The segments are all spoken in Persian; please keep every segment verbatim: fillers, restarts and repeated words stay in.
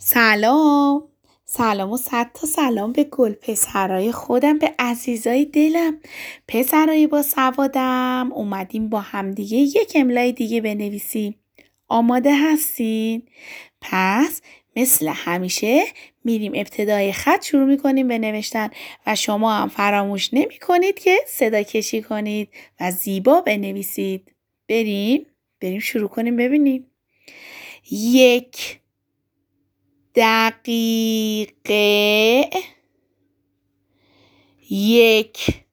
سلام سلام و صد تا سلام به گل پسرای خودم، به عزیزای دلم، پسرای با سوادم. اومدیم با همدیگه یک املای دیگه بنویسیم. آماده هستین؟ پس مثل همیشه میریم ابتدای خط شروع میکنیم به نوشتن و شما هم فراموش نمی کنید که صدا کشی کنید و زیبا بنویسید. بریم بریم شروع کنیم. ببینیم. یک دقیقه، یک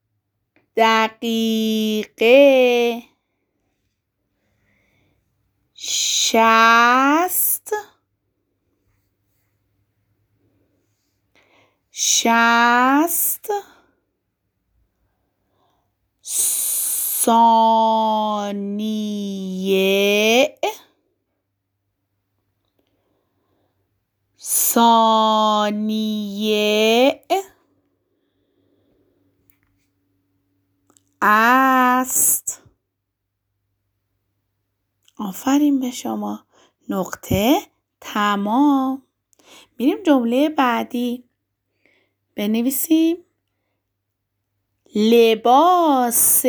دقیقه، شصت، شصت، ثانیه، ثانیه، است. آفرین به شما. نقطه. تمام. میریم جمله بعدی. بنویسیم لباس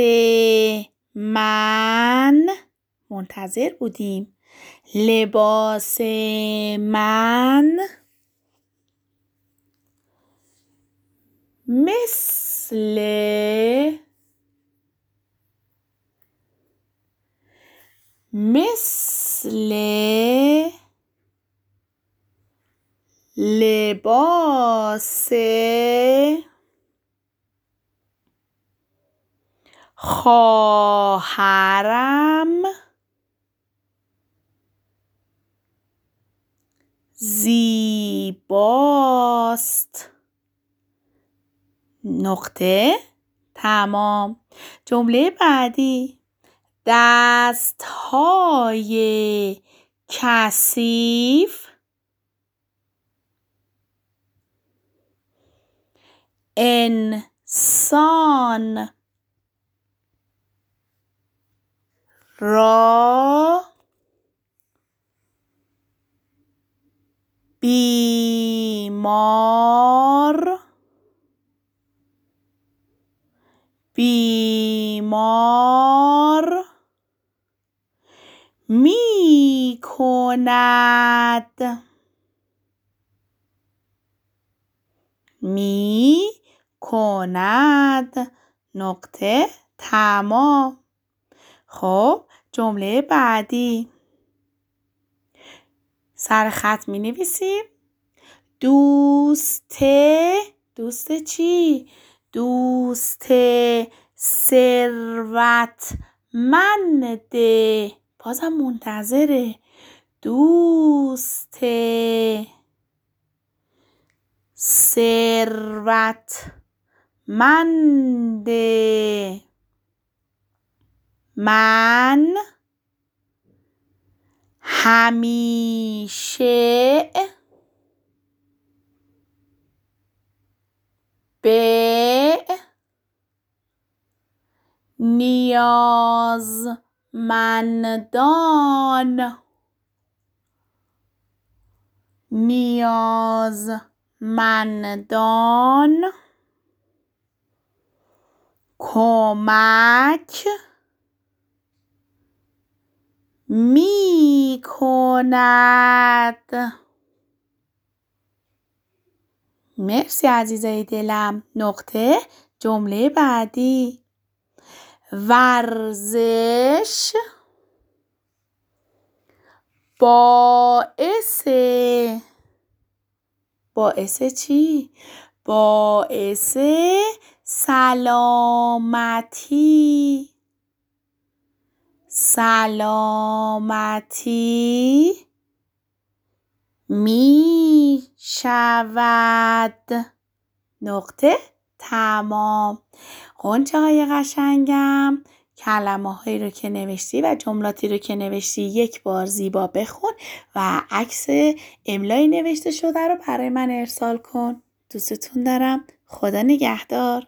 من، منتظر بودیم، لباس من مثل مثل لباس خواهرم زیباست. نقطه. تمام. جمله بعدی. دست‌های کثیف انسان را بیمار بیمار می کند می کند. نقطه. تمام. خب جمله بعدی. سر خط می نویسیم دوست. دوست چی؟ دوست ثروتمند. بازم منتظره. دوست ثروتمند من همیشه به نیازمندان نیازمندان کمک می کند. مرسی عزیزای دلم. نقطه. جمله بعدی. ورزش باعث باعث چی؟ باعث سلامتی سلامتی می شود. نقطه. تمام. غنچه های قشنگم، کلمه هایی رو که نوشتی و جملاتی رو که نوشتی یک بار زیبا بخون و عکس املای نوشته شده رو برای من ارسال کن. دوستتون دارم. خدا نگهدار.